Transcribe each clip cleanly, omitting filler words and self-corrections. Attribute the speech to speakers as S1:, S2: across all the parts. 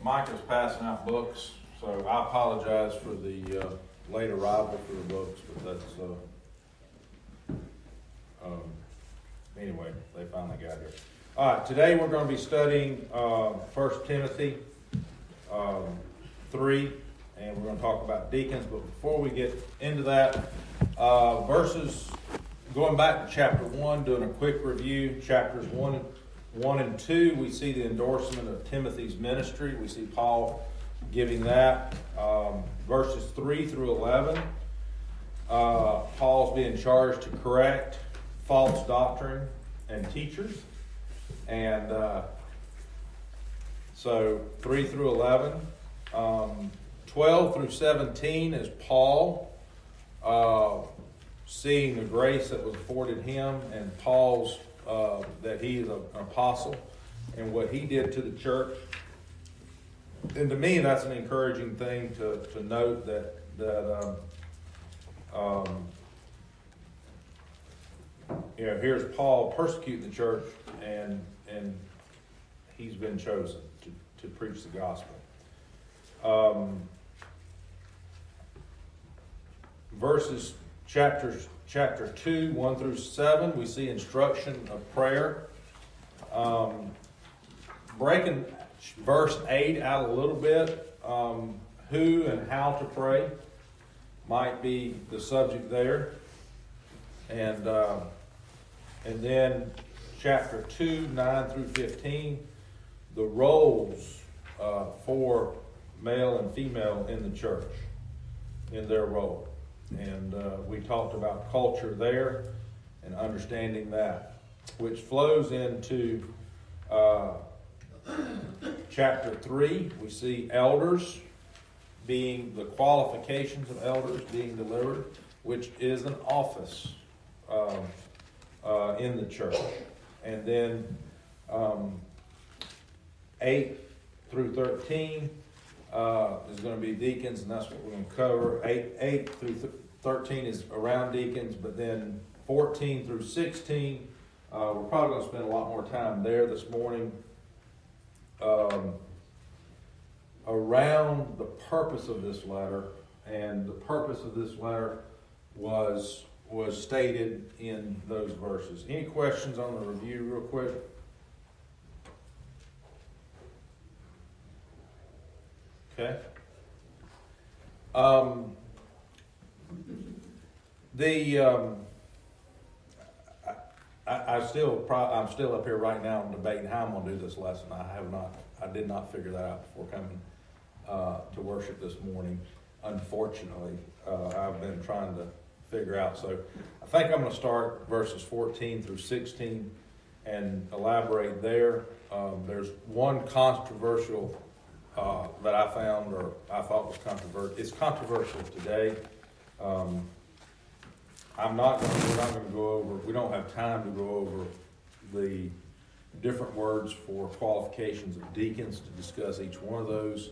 S1: Mike is passing out books, so I apologize for the late arrival for the books, but that's, anyway, they finally got here. All right, today we're going to be studying 1 Timothy 3, and we're going to talk about deacons. But before we get into that, verses, going back to chapter 1, doing a quick review, chapters 1 and 2, we see the endorsement of Timothy's ministry. We see Paul giving that. Verses 3 through 11, Paul's being charged to correct false doctrine and teachers. And so 3 through 11. 12 through 17 is Paul seeing the grace that was afforded him, and Paul's that he is an apostle and what he did to the church. And to me, that's an encouraging thing to note that here's Paul persecuting the church, and he's been chosen to preach the gospel. Chapter 2, 1 through 7, we see instruction of prayer. Breaking verse 8 out a little bit, who and how to pray might be the subject there. And then chapter 2, 9 through 15, the roles for male and female in the church, in their role. And we talked about culture there and understanding that, which flows into chapter 3. We see elders being, the qualifications of elders being delivered, which is an office in the church. And then 8 through 13 is going to be deacons, and that's what we're going to cover. 8 through 13 is around deacons, but then 14 through 16, we're probably going to spend a lot more time there this morning. Around the purpose of this letter, and the purpose of this letter was stated in those verses. Any questions on the review real quick? Okay. I'm still up here right now debating how I'm going to do this lesson. I did not figure that out before coming to worship this morning. Unfortunately, I've been trying to figure out. So I think I'm going to start verses 14 through 16 and elaborate there. There's one controversial that I found, or I thought was controversial. It's controversial today. We're not going to go over, we don't have time to go over the different words for qualifications of deacons to discuss each one of those.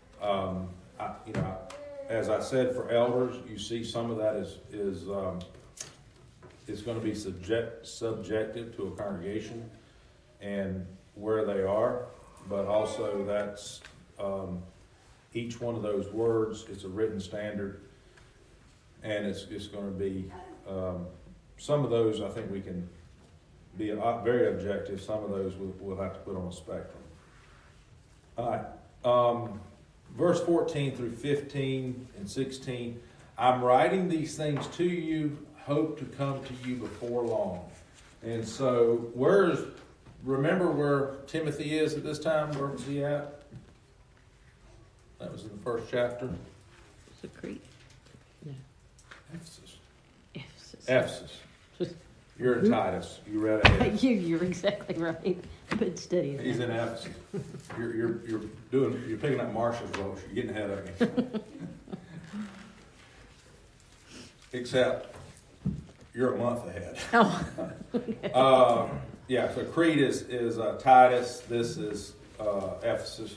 S1: As I said, for elders, you see some of that is going to be subjective to a congregation and where they are, but also that's each one of those words is a written standard, and it's going to be some of those I think we can be very objective. Some of those we'll have to put on a spectrum. All right. Verse 14 through 15 and 16, I'm writing these things to you, hope to come to you before long. And so remember where Timothy is at this time? Where was he at? That was in the first chapter.
S2: Was it Crete? No.
S1: Ephesus. You're in Titus. You read it.
S2: You're exactly right. But study.
S1: He's in Ephesus. You're picking up Marcia's role. You're getting ahead of me. Except you're a month ahead.
S2: Oh.
S1: So Crete is Titus. This is Ephesus.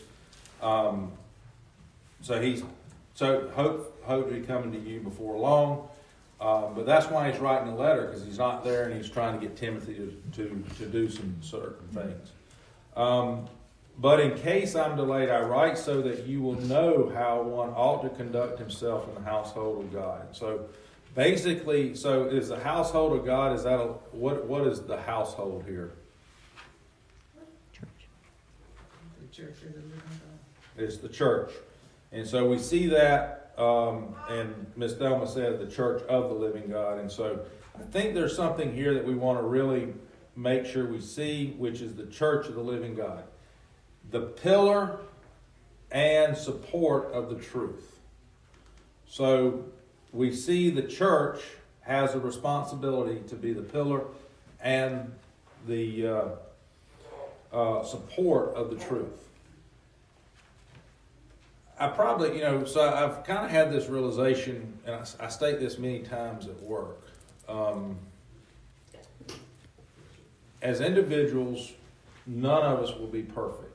S1: So hope to be coming to you before long. But that's why he's writing the letter, because he's not there and he's trying to get Timothy to do some certain things. But in case I'm delayed, I write so that you will know how one ought to conduct himself in the household of God. So basically, so is the household of God, is that what is the household here?
S2: Church.
S3: The church of the living God.
S1: It's the church. And so we see that, and Miss Thelma said the church of the living God. And so I think there's something here that we want to really make sure we see, which is the church of the living God. The pillar and support of the truth. So we see the church has a responsibility to be the pillar and the support of the truth. I probably, so I've kind of had this realization, and I state this many times at work. As individuals, none of us will be perfect.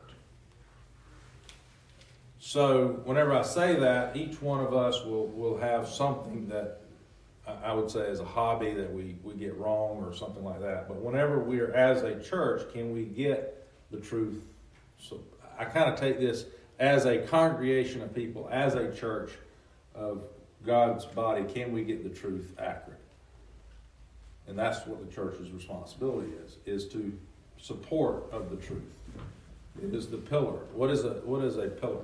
S1: So whenever I say that, each one of us will have something that I would say is a hobby that we get wrong or something like that. But whenever we're as a church, can we get the truth? So I kind of take this as a congregation of people, as a church of God's body, can we get the truth accurate? And that's what the church's responsibility is to support of the truth. It is the pillar. What is a pillar?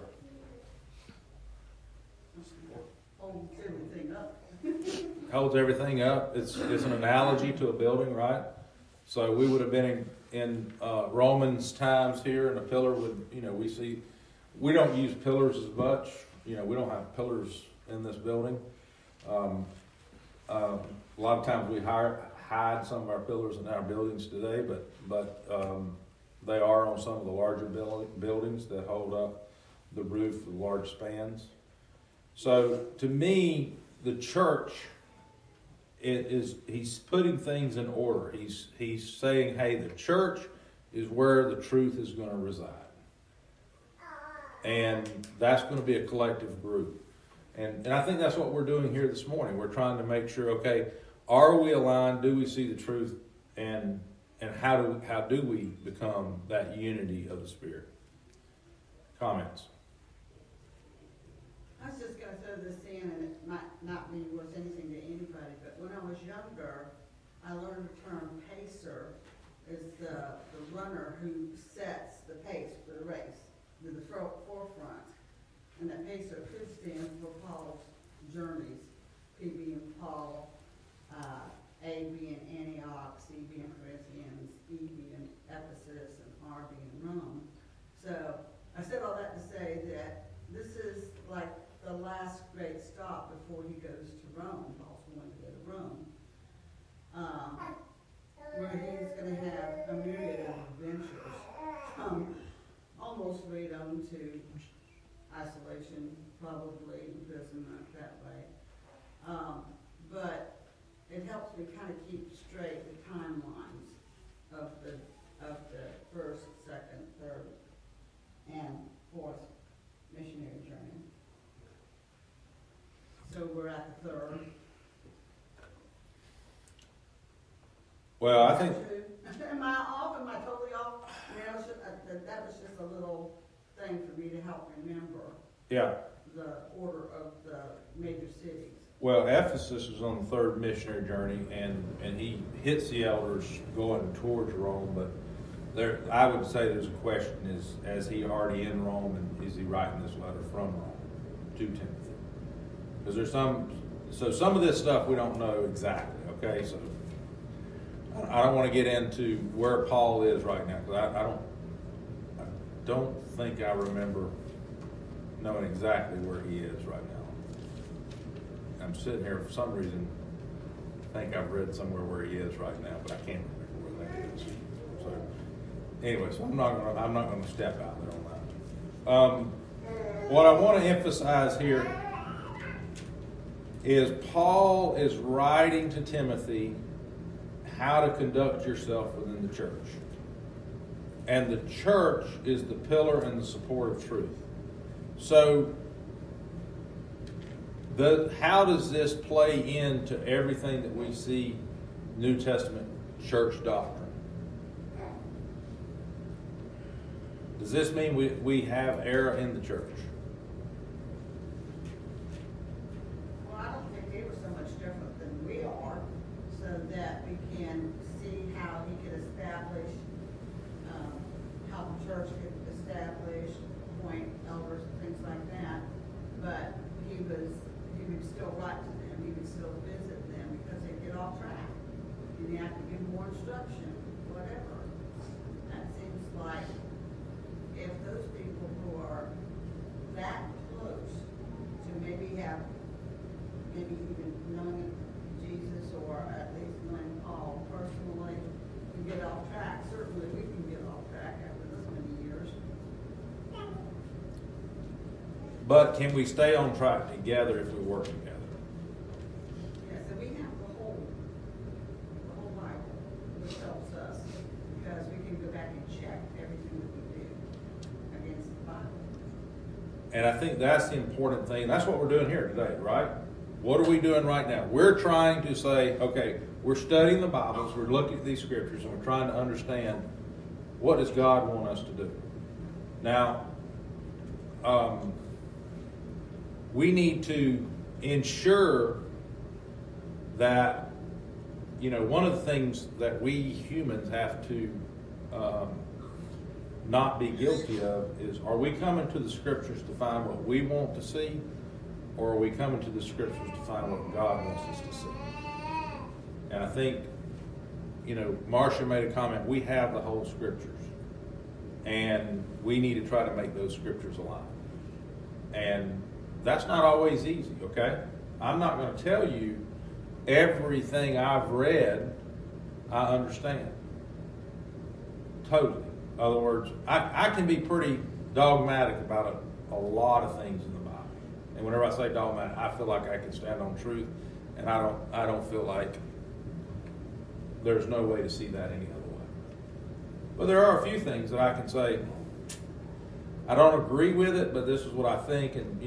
S3: Holds everything up.
S1: Holds everything up. It's an analogy to a building, right? So we would have been in Romans times here, and a pillar would, we don't use pillars as much. We don't have pillars in this building. A lot of times we hide some of our pillars in our buildings today, but they are on some of the larger buildings that hold up the roof, the large spans. So to me, the church he's putting things in order. He's saying, hey, the church is where the truth is going to reside. And that's going to be a collective group. And I think that's what we're doing here this morning. We're trying to make sure, okay, are we aligned? Do we see the truth? And how do we become that unity of the Spirit? Comments?
S3: I was just going to throw this in, and it might not be worth anything to anybody, but when I was younger, I learned the term pacer is the runner who sets the pace for the race, to the forefront. And that pacer could stand for Paul's journeys, P being Paul, A being Antioch, C being Corinthians, E being Ephesus, and R being Rome. So I said all that to say that this is like the last great stop before he goes to Rome. Paul's going to go to Rome, where he's going to have a myriad of adventures, from almost freedom to isolation, probably imprisonment that way. But it helps me kind of keep straight the timelines of the first, second, third, and fourth missionary journey. So we're at the third.
S1: Well, I think...
S3: Am I off? Am I totally off? That was just a little thing for me to help remember.
S1: Yeah.
S3: The order of the major cities.
S1: Well, Ephesus was on the third missionary journey, and he hits the elders going towards Rome, but I would say there's a question, is he already in Rome, and is he writing this letter from Rome to Timothy? Because there's some of this stuff we don't know exactly, okay? So I don't want to get into where Paul is right now, because I don't think I remember knowing exactly where he is right now. I'm sitting here for some reason, I think I've read somewhere where he is right now, but I can't remember where that is. So anyway, so I'm not going to step out there on that. What I want to emphasize here is Paul is writing to Timothy how to conduct yourself within the church. And the church is the pillar and the support of truth. So how does this play into everything that we see New Testament church doctrine? Does this mean we have error in the church?
S3: Well, I don't think they were so much different than we are, so that we can see how he could establish, how the church could establish, appoint elders and things like that. But he would still write to them, he would still visit them because they get off track. And you have to give more instruction, whatever. That seems like if those people who are that close to maybe even knowing Jesus or at least knowing Paul personally can get off track, certainly we can get off track after this many years.
S1: But can we stay on track together if we work together?
S3: Yeah, so we have the whole Bible, which helps us, because we can go back and check everything that we do against the Bible.
S1: And I think that's the important thing. That's what we're doing here today, right? What are we doing right now? We're trying to say, okay, we're studying the Bibles, we're looking at these scriptures, and we're trying to understand what does God want us to do. Now, we need to ensure that, one of the things that we humans have to not be guilty of is, are we coming to the scriptures to find what we want to see, or are we coming to the scriptures to find what God wants us to see? And I think, Marcia made a comment, we have the whole scriptures, and we need to try to make those scriptures alive. And that's not always easy, okay? I'm not going to tell you everything I've read I understand. Totally. In other words, I can be pretty dogmatic about a lot of things in the Bible. And whenever I say dogmatic, I feel like I can stand on truth, and I don't feel like there's no way to see that any other way. But there are a few things that I can say, I don't agree with it, but this is what I think, and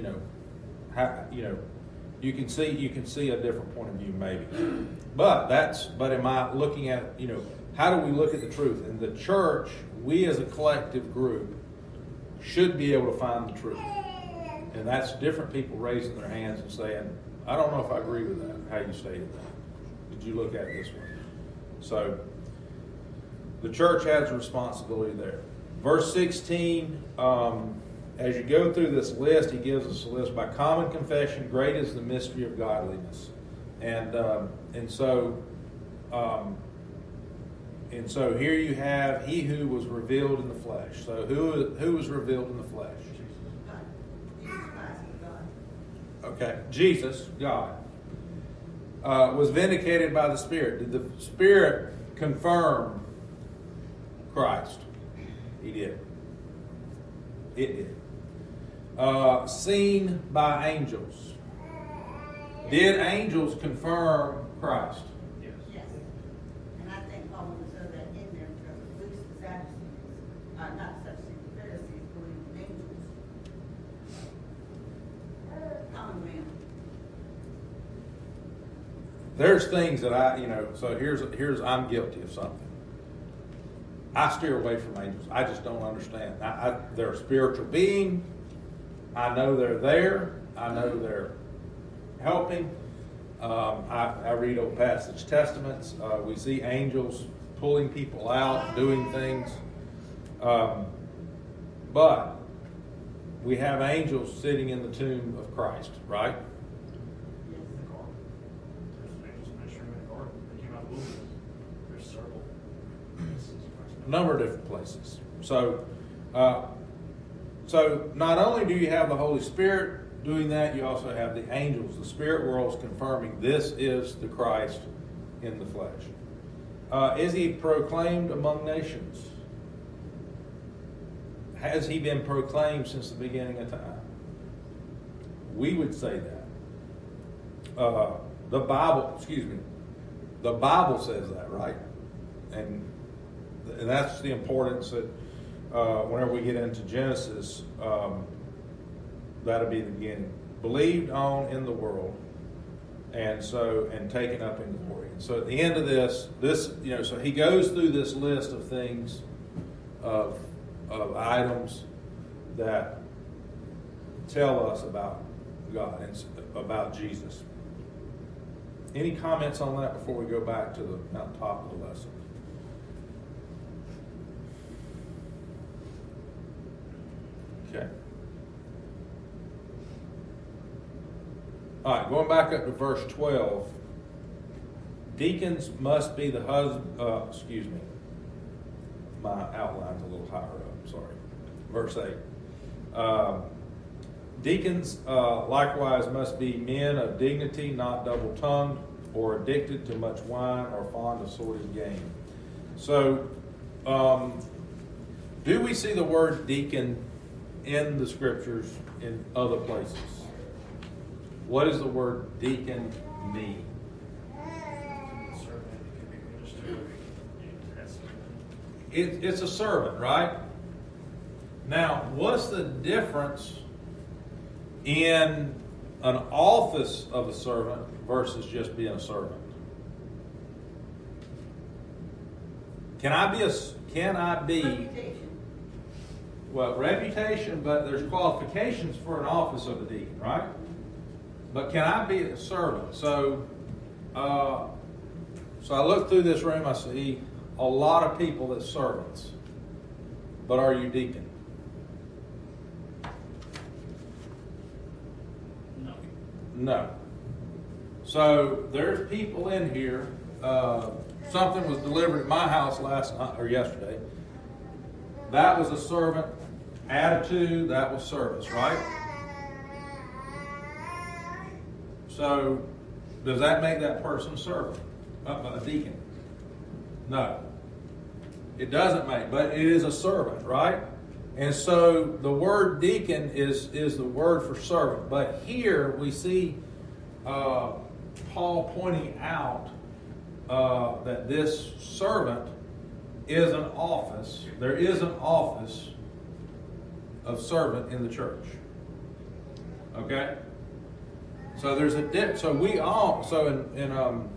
S1: you can see a different point of view maybe. But am I looking at, how do we look at the truth? In the church, we as a collective group should be able to find the truth. And that's different people raising their hands and saying, I don't know if I agree with that, how you stated that. Did you look at it this way? So, the church has a responsibility there. Verse 16, as you go through this list, he gives us a list. By common confession, great is the mystery of godliness. And so here you have he who was revealed in the flesh. So who was revealed in the flesh?
S3: Jesus Christ is God.
S1: Okay, Jesus, God, was vindicated by the Spirit. Did the Spirit confirm Christ? He did. It did. Seen by angels. Did angels confirm Christ?
S3: Yes. And I think Paul would throw that in there because at least the Sadducees, not Sadducees, the Pharisees believed in angels. Common man.
S1: There's things that so here's I'm guilty of something. I steer away from angels. I just don't understand. They're a spiritual being. I know they're there. I know they're helping. I read Old Passage Testaments. We see angels pulling people out, doing things. But we have angels sitting in the tomb of Christ, right?
S3: Yes.
S1: A number of different places. So not only do you have the Holy Spirit doing that, you also have the angels. The spirit world is confirming this is the Christ in the flesh. Is he proclaimed among nations? Has he been proclaimed since the beginning of time? We would say that. The Bible says that, right? And that's the importance that whenever we get into Genesis, that'll be the beginning. Believed on in the world, and taken up in glory. And so at the end of this, so he goes through this list of things of of items that tell us about God and about Jesus. Any comments on that before we go back to the top of the lesson? Okay. All right, going back up to verse 12. Deacons must be the husband, excuse me. My outline's a little higher up, sorry. Verse 8. Deacons likewise must be men of dignity, not double-tongued, or addicted to much wine, or fond of sordid gain. So, do we see the word deacon in the scriptures in other places? What does the word deacon mean? It's a servant, right? Now, what's the difference in an office of a servant versus just being a servant? Can I be
S3: Reputation.
S1: well, reputation, but there's qualifications for an office of a deacon, right? But can I be a servant? So I look through this room, I see a lot of people that's servants. But are you deacon?
S4: No.
S1: No. So there's people in here. Something was delivered at my house last night or yesterday. That was a servant attitude. That was service, right? So does that make that person a servant, a deacon? No. It doesn't make, but it is a servant, right? And so the word deacon is the word for servant. But here we see Paul pointing out that this servant is an office. There is an office of servant in the church. Okay? So there's a dip. So we all. So in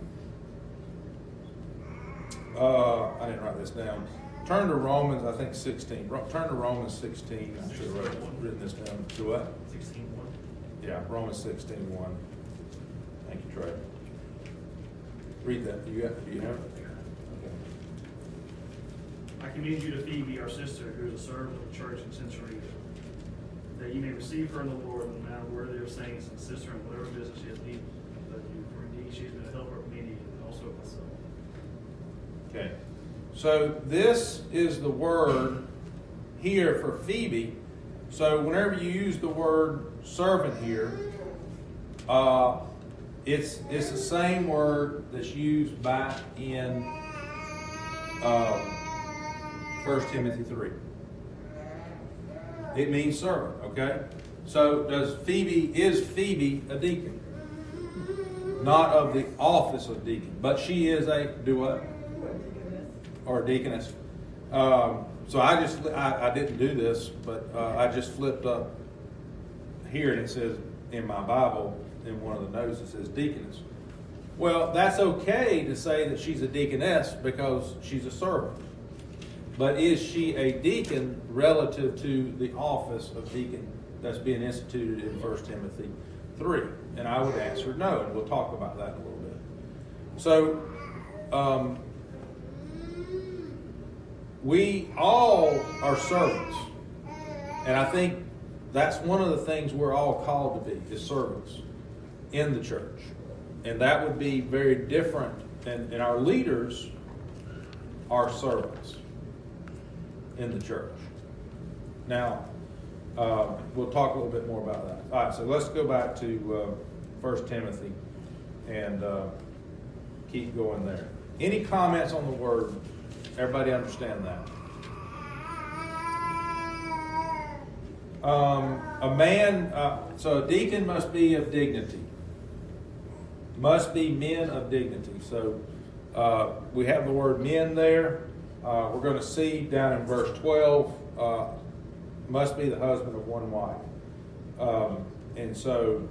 S1: I didn't write this down. Turn to Romans, I think 16. Turn to Romans 16. I should have written this down. To what?
S4: 16:1.
S1: Yeah, Romans 16:1. Thank you, Trey. Read that. Do you have it? Okay.
S4: I commend you to Phoebe, our sister, who is a servant of the church in Cenchrea, that you may receive her in the Lord in the manner worthy of saints, and assist her in whatever business she has need of you. For indeed she has been a helper of many, and also of myself.
S1: Okay. So this is the word here for Phoebe. So whenever you use the word servant here, it's the same word that's used back in 1 Timothy 3. It means servant, okay? So is Phoebe a deacon? Not of the office of deacon, but she is a, do what? Or deaconess. So I didn't do this, but I just flipped up here and it says in my Bible, in one of the notes, it says deaconess. Well, that's okay to say that she's a deaconess because she's a servant. But is she a deacon relative to the office of deacon that's being instituted in 1 Timothy 3? And I would answer no, and we'll talk about that in a little bit. So, we all are servants. And I think that's one of the things we're all called to be, is servants in the church. And that would be very different. And our leaders are servants in the church. Now, we'll talk a little bit more about that. All right, so let's go back to 1 Timothy and keep going there. Any comments on the word? Everybody understand that? So a deacon must be of dignity. Must be men of dignity. So we have the word men there. We're going to see down in verse 12, must be the husband of one wife. And so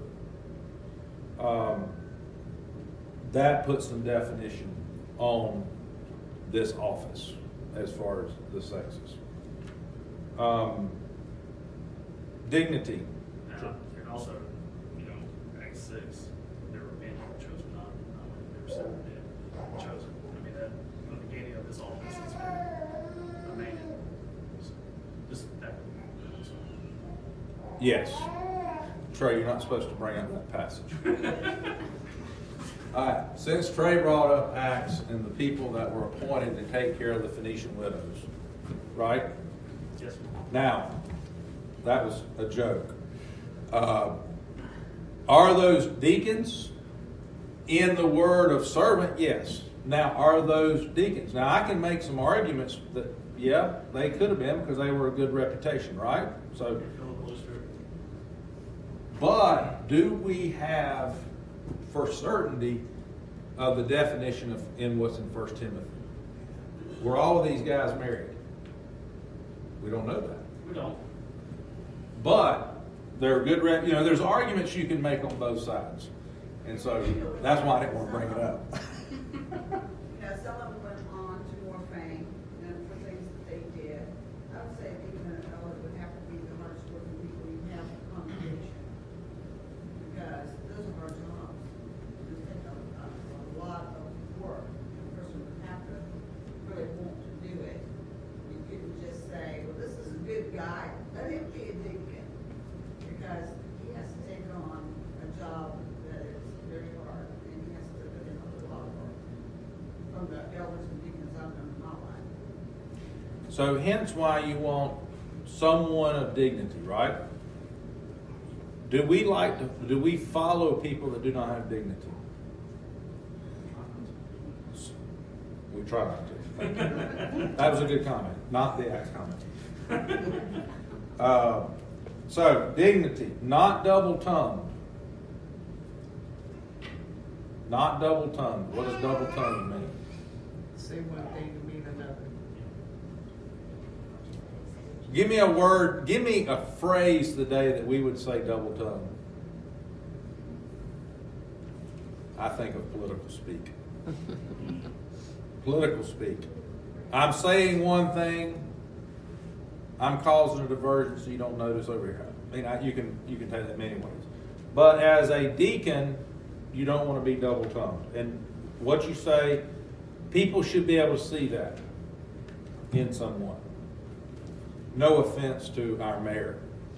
S1: that puts some definition on this office as far as the sexes. Dignity.
S4: And also, Act 6, they were men who chose not, they were seven men chosen. I mean, that, from the beginning of this office, it's been a man. So, just that. So.
S1: Yes. Trey, you're not supposed to bring up that passage. All right, since Trey brought up Acts and the people that were appointed to take care of the Phoenician widows, right?
S4: Yes, sir.
S1: Now, that was a joke. Are those deacons in the word of servant? Yes. Now, are those deacons? Now, I can make some arguments that, yeah, they could have been because they were a good reputation, right? So,
S4: Fill the Holy Spirit.
S1: but do we have for certainty of the definition of in what's in 1 Timothy? Were all of these guys married? We don't know that.
S4: We don't.
S1: But they're good, there's arguments you can make on both sides. And so that's why I didn't want to bring it up.
S3: Some of them went on to more fame and for things that they did. I would say even an elder would have to be the hardest working people you have in the congregation. Because those are hard jobs. They take a lot of work. A person would have to really want to do it. You couldn't just say, well, this is a good guy, let him be a deacon. Because he has to take on a job that is very hard and he has to put in a lot of work. From the elders and deacons I've done in my life.
S1: So hence why you want someone of dignity, right? Do we follow people that do not have dignity? We try not to. That was a good comment, not the Acts comment. So, dignity, not double-tongued. Not double-tongued. What does double-tongued mean?
S5: Say one thing to mean another.
S1: Give me a word, give me a phrase today that we would say double-tongued. I think of political speak. Political speak. I'm saying one thing, I'm causing a diversion so you don't notice over here. I mean, you can take that many ways. But as a deacon, you don't want to be double-tongued. And what you say, people should be able to see that in someone. No offense to our mayor.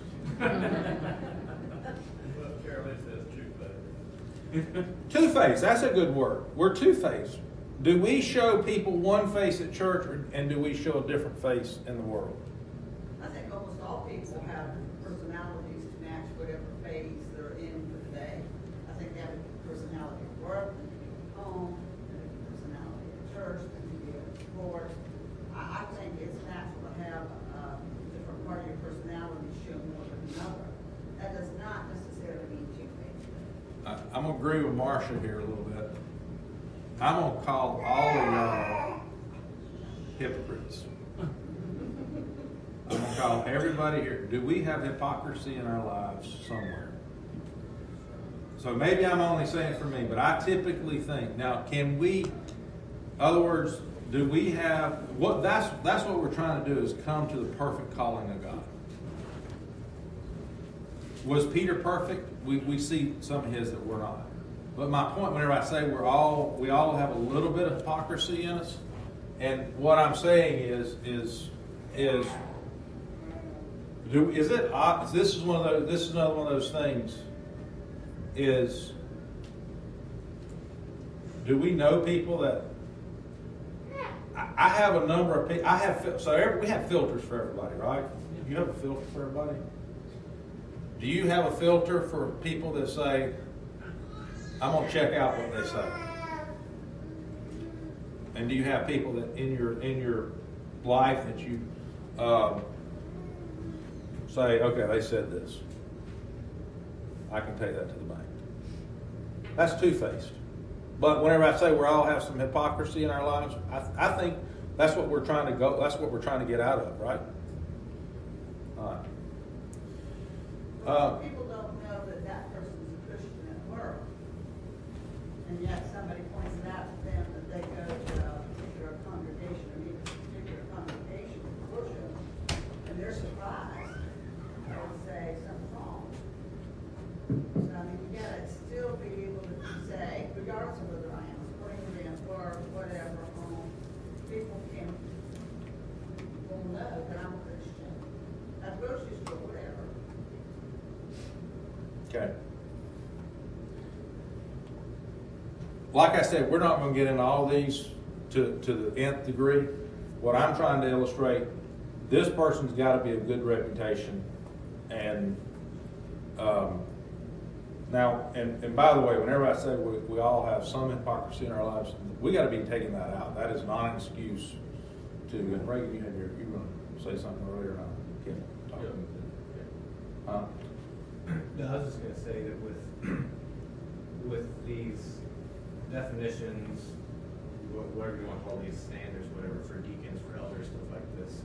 S1: Two-faced, that's a good word. We're two-faced. Do we show people one face at church, and do we show a different face in the world?
S3: I think almost all people have personalities to match whatever phase they're in for the day. I think they have a personality at work, they can be at home, they have a personality at church, they can be at sport. I think it's natural to have a different part of your personality show more than another. That does not necessarily mean two-faced.
S1: I'm going to agree with Marcia here a little bit. I'm going to call all of y'all hypocrites. I'm going to call everybody here. Do we have hypocrisy in our lives somewhere? So maybe I'm only saying it for me, but I typically think, now can we, in other words, do we have, that's what we're trying to do is come to the perfect calling of God. Was Peter perfect? We see some of his that were not. But my point, whenever I say we all have a little bit of hypocrisy in us, and what I'm saying is this is another one of those things. Do we know people that? I have a number of people. We have filters for everybody, right? You have a filter for everybody. Do you have a filter for people that say, I'm going to check out what they say? And do you have people that in your life that you say, okay, they said this, I can take that to the bank? That's two-faced. But whenever I say we all have some hypocrisy in our lives, I think that's what we're trying to go. That's what we're trying to get out of, right? All right.
S3: People don't know that that person's a Christian at work, and yet somebody points it out to them that they go to a particular congregation or need a particular congregation for worship, and they're surprised and say something's wrong. So, I mean, you gotta still be able to say, regardless of whether I am supporting them or whatever, people will know that I'm a Christian. At the grocery store, whatever.
S1: Okay. Like I said, we're not gonna get into all these to the nth degree. What I'm trying to illustrate, this person's gotta be a good reputation. And, now, and by the way, whenever I say we all have some hypocrisy in our lives, we gotta be taking that out. That is not an excuse to, and Reagan, you were gonna say something earlier, and I can't talk. Huh?
S6: No, I was just gonna say that with these definitions, whatever you want to call these standards, whatever, for deacons, for elders, stuff like this,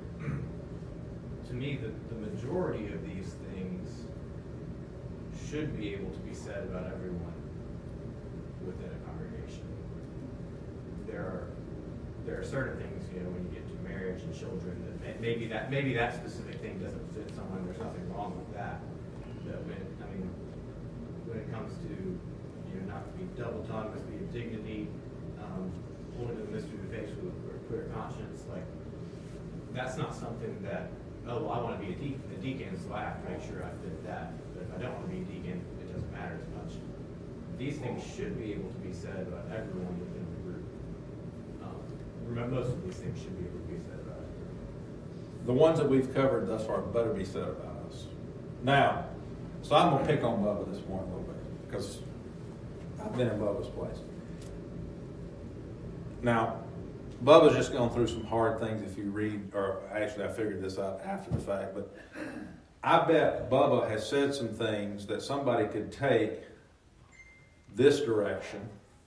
S6: to me, the majority of these things should be able to be said about everyone within a congregation. There are certain things, you know, when you get to marriage and children, that maybe that specific thing doesn't fit someone. There's nothing wrong with that. But when it comes to, you know, not to be double tongued, must be of dignity, pulling the mystery of the face with a clear conscience, like that's not something that, oh, well, I want to be a deacon, so I have to make sure I fit that. But if I don't want to be a deacon, it doesn't matter as much. These things should be able to be said about everyone within the group. Most of these things should be able to be said about everyone.
S1: The ones that we've covered thus far better be said about us. Now, so I'm going to pick on Bubba this morning a little bit, because I've been in Bubba's place. Now, Bubba's just gone through some hard things if you read, or actually I figured this out after the fact, but I bet Bubba has said some things that somebody could take this direction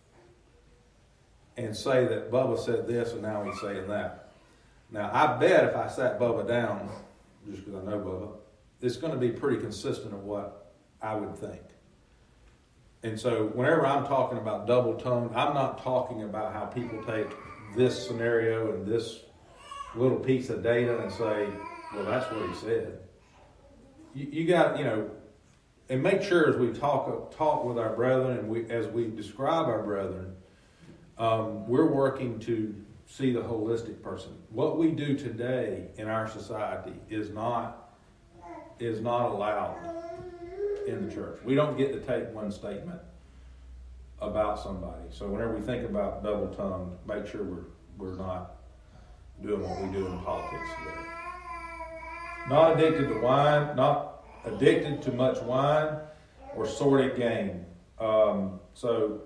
S1: and say that Bubba said this and now he's saying that. Now, I bet if I sat Bubba down, just because I know Bubba, it's going to be pretty consistent of what I would think. And so whenever I'm talking about double tongue, I'm not talking about how people take this scenario and this little piece of data and say, well, that's what he said. You got, you know, and make sure as we talk with our brethren and as we describe our brethren, we're working to see the holistic person. What we do today in our society is not allowed in the church. We don't get to take one statement about somebody. So whenever we think about double tongue, make sure we're not doing what we do in politics today. Not addicted to wine, not addicted to much wine or sordid gain. So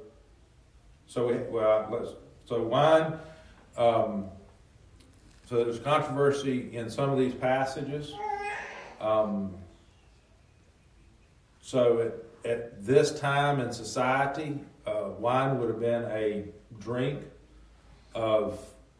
S1: wine. So there's controversy in some of these passages. So at this time in society, wine would have been a drink of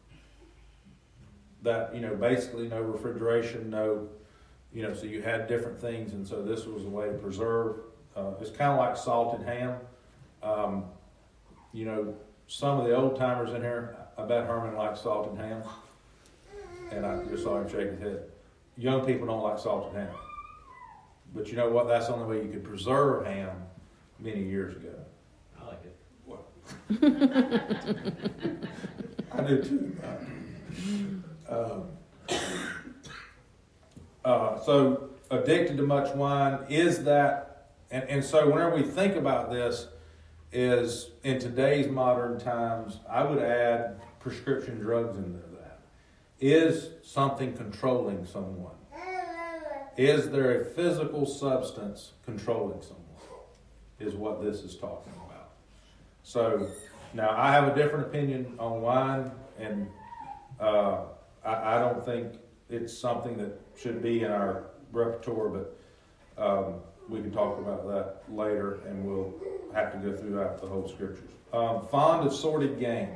S1: that, you know, basically no refrigeration, no, you know, so you had different things, and so this was a way to preserve. It's kind of like salted ham. You know, some of the old timers in here, I bet Herman likes salted ham, and I just saw him shake his head. Young people don't like salted ham. But you know what? That's the only way you could preserve ham many years ago.
S6: I like it.
S1: Well, I do too. So addicted to much wine is that, and so whenever we think about this, is in today's modern times, I would add prescription drugs into that. Is something controlling someone? Is there a physical substance controlling someone? Is what this is talking about. So now I have a different opinion on wine, and I don't think it's something that should be in our repertoire, but we can talk about that later, and we'll have to go throughout the whole scriptures. Fond of sordid gain.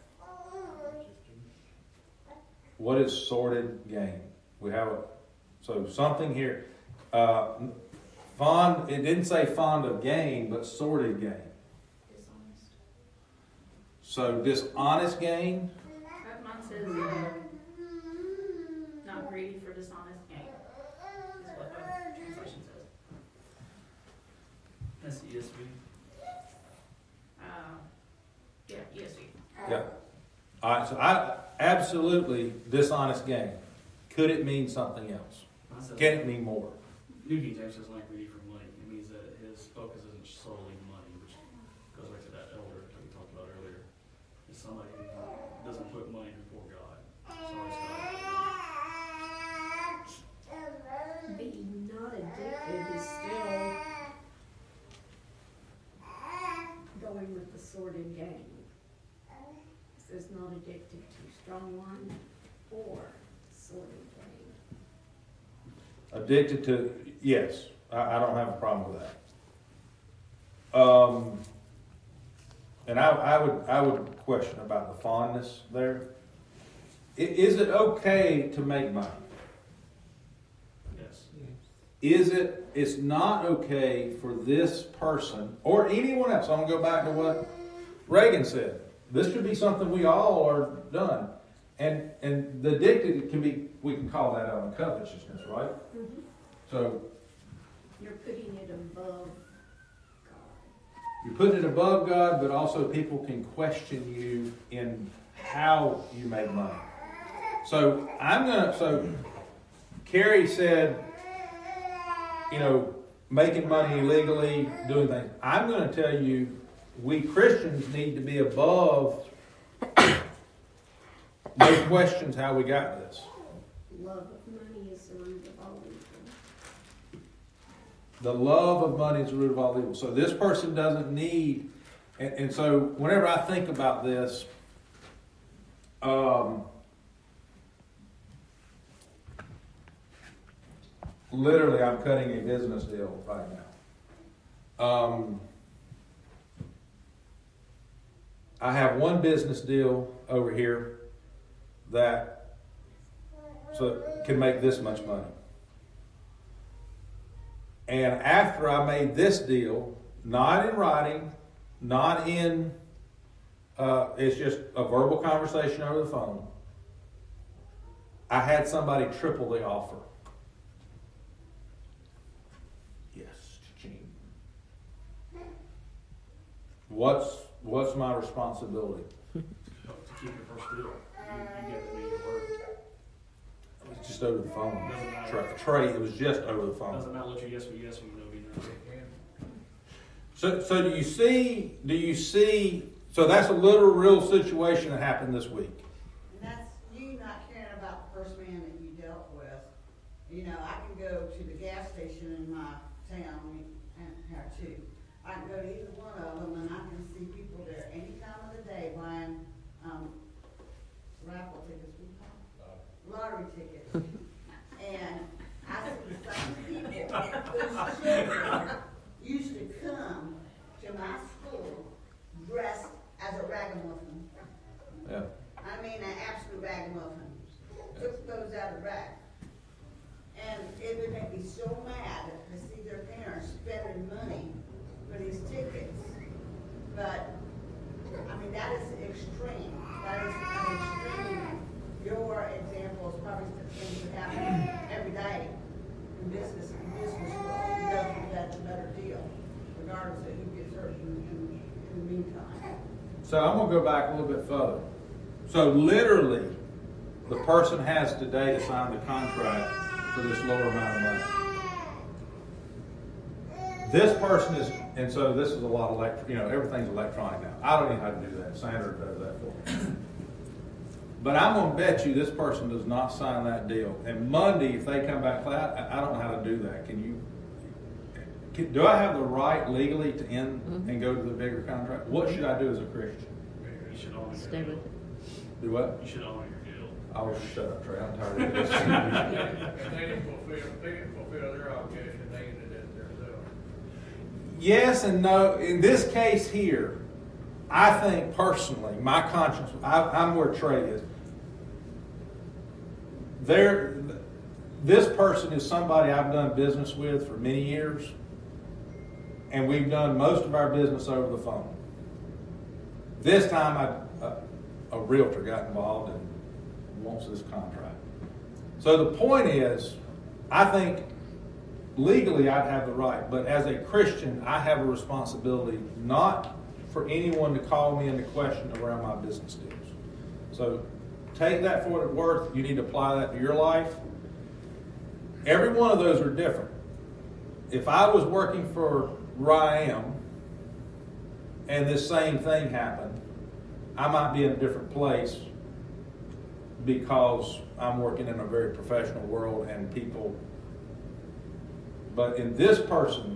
S1: What is sordid gain? We have so something here. Fond, it didn't say fond of gain, but sordid gain.
S2: Dishonest.
S1: So dishonest gain.
S2: Mine says not greedy for dishonest gain, is what the translation says.
S4: That's the ESV.
S2: Yeah, ESV.
S1: Yeah. All right, so I absolutely dishonest gain. Could it mean something else? Can it mean more?
S4: New King James says like greedy for money. It means that his focus isn't solely money, which goes back to that elder that we talked about earlier. It's somebody who doesn't put money before God. Sorry, Scott.
S7: Being not addicted is still going with the sordid gain. It says not addicted to strong wine or sordid gain.
S1: Addicted to, yes, I don't have a problem with that. And I would question about the fondness there. Is it okay to make money?
S4: Yes.
S1: It's not okay for this person or anyone else. I'm going to go back to what Reagan said. This should be something we all are done. And the addicted can be, we can call that covetousness, right?
S7: Mm-hmm.
S1: So
S7: You're putting it above God.
S1: you're putting it above God, but also people can question you in how you make money. So so Carrie said, making money illegally, doing things. I'm going to tell you, we Christians need to be above no questions how we got this.
S7: Love of money is the root of all evil.
S1: The love of money is the root of all evil. So this person doesn't need, and so whenever I think about this, literally I'm cutting a business deal right now. I have one business deal over here that can make this much money. And after I made this deal, not in writing, not in, it's just a verbal conversation over the phone, I had somebody triple the offer. Yes, cha-ching. What's my responsibility?
S4: To keep your first deal. You get to meet your word.
S1: It was just over the phone.
S4: Doesn't matter.
S1: Trey, it was just over the phone.
S4: Doesn't matter what you yes or yes or no be no.
S1: So do you see, so that's a literal real situation that happened this week.
S3: And that's you not caring about the first man that you dealt with. I can go to the gas station in my town, and have two. I can go to either one of them, and I can see people there any time of the day buying raffle tickets, lottery tickets. And I see some people whose children used to come to my school dressed as a ragamuffin.
S1: Yeah.
S3: I mean, an absolute ragamuffin. Took those out of the rack. And it would make me so mad to see their parents spending money for these tickets. But, that is extreme. That is an extreme. Your example is probably things that happen every day in business world. You go through that a better deal, regardless of who gets hurt in the meantime.
S1: So I'm going to go back a little bit further. So literally, the person has today to sign the contract for this lower amount of money. This person is, and so this is a lot of everything's electronic now. I don't even know how to do that. Sandra does that for me. But I'm going to bet you this person does not sign that deal. And Monday, if they come back, I don't know how to do that. Do I have the right legally to end and go to the bigger contract? What should I do as a Christian?
S4: You should honor
S2: Stay
S4: your
S2: with
S4: deal.
S2: it.
S1: Do what?
S4: You should honor your deal.
S1: I will shut up, Trey. I'm tired of this.
S8: If they didn't fulfill their obligation, they ended it themselves.
S1: Yes and no. In this case here, I think personally, my conscience, I'm where Trey is. This person is somebody I've done business with for many years, and we've done most of our business over the phone. This time, a realtor got involved and wants this contract. So the point is, I think legally I'd have the right, but as a Christian, I have a responsibility not for anyone to call me into question around my business deals. So take that for what it's worth. You need to apply that to your life. Every one of those are different. If I was working for where I am and this same thing happened, I might be in a different place because I'm working in a very professional world and people. But in this person,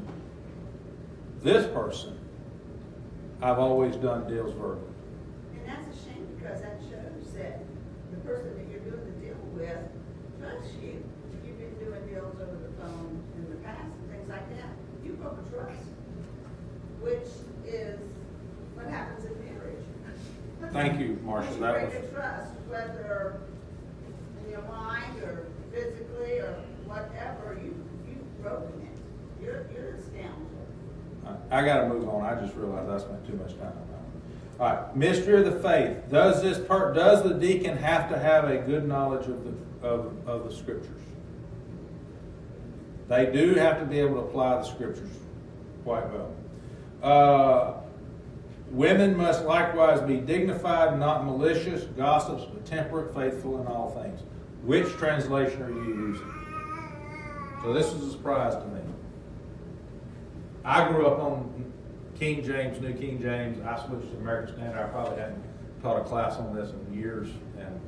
S1: I've always done deals verbally.
S3: And that's a shame because that shows that the person that you're doing the deal with trusts you. You've been doing deals over the phone in the past and things like that. You broke a trust, which is what happens in marriage.
S1: Thank you, Marcia.
S3: You
S1: That
S3: break
S1: was
S3: a trust, whether in your mind or physically or whatever, you've broken it. You're a scoundrel.
S1: I got to move on. I just realized I spent too much time on that. All right, mystery of the faith. Does the deacon have to have a good knowledge of the scriptures? They do have to be able to apply the scriptures quite well. Women must likewise be dignified, not malicious, gossips, but temperate, faithful in all things. Which translation are you using? So this is a surprise to me. I grew up on King James, New King James. I switched to American Standard. I probably hadn't taught a class on this in years. And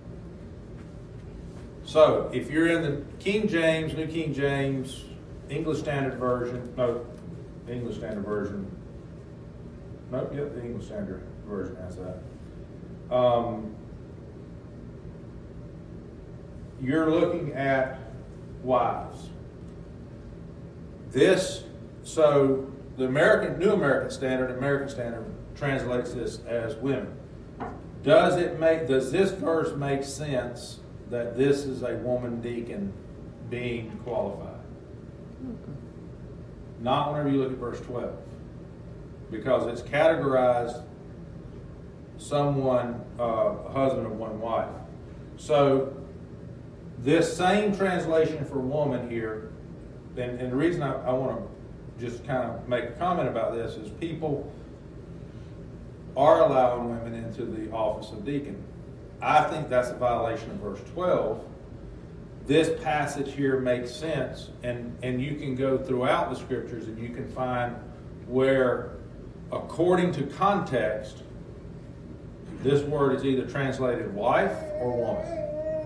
S1: so if you're in the King James, New King James, English Standard Version, the English Standard Version has that. You're looking at wives. So the New American Standard translates this as women. Does this verse make sense that this is a woman deacon being qualified? Not whenever you look at verse 12. Because it's categorized someone, a husband of one wife. So this same translation for woman here, and the reason I want to just kind of make a comment about this is people are allowing women into the office of deacon. I think that's a violation of verse 12. This passage here makes sense, and you can go throughout the scriptures and you can find where, according to context, this word is either translated wife or woman.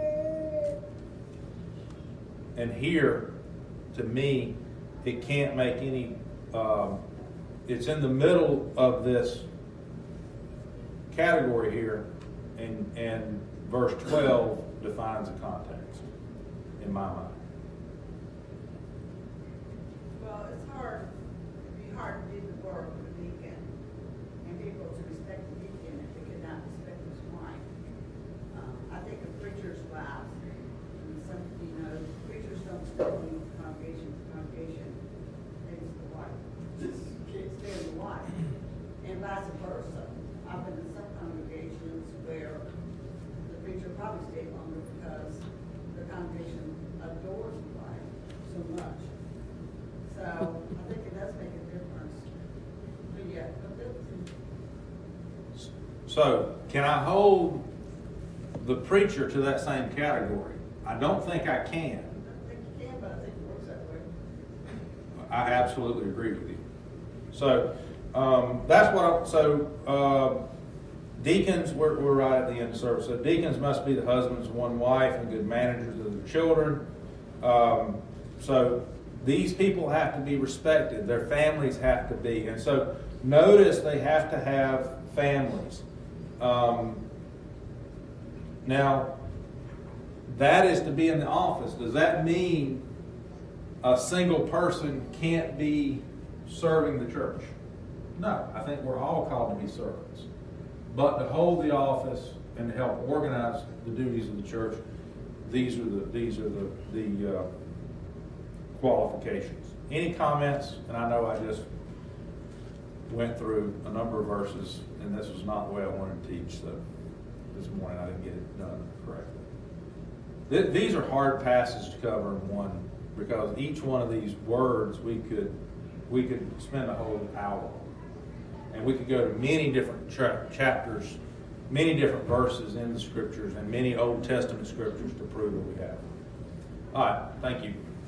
S1: And here, to me, it can't make any, it's in the middle of this category here, and verse 12 defines the context, in my mind.
S3: Well, it'd be hard to do the work of a deacon and people to respect the deacon if they could not respect his wife. I think of preachers' wives, and some, preachers don't stay in the congregation hates the wife. Can't stand the wife. And vice versa. I've been in some congregations where the preacher probably stayed longer because the congregation adores the wife so much. So I think it does make a difference. But yeah,
S1: So, can I hold the preacher to that same category? I don't think I can.
S3: I think you can, but I think it works that way.
S1: I absolutely agree with you. So, that's what deacons, we're right at the end of service. So deacons must be the husbands of one wife and good managers of their children. So these people have to be respected. Their families have to be. And so notice they have to have families. Now, that is to be in the office. Does that mean a single person can't be serving the church? No, I think we're all called to be servants. But to hold the office and to help organize the duties of the church, these are the qualifications. Any comments? And I know I just went through a number of verses, and this was not the way I wanted to teach, so this morning I didn't get it done correctly. These are hard passages to cover in one, because each one of these words we could spend a whole hour on. And we could go to many different chapters, many different verses in the scriptures, and many Old Testament scriptures to prove that we have. All right, thank you.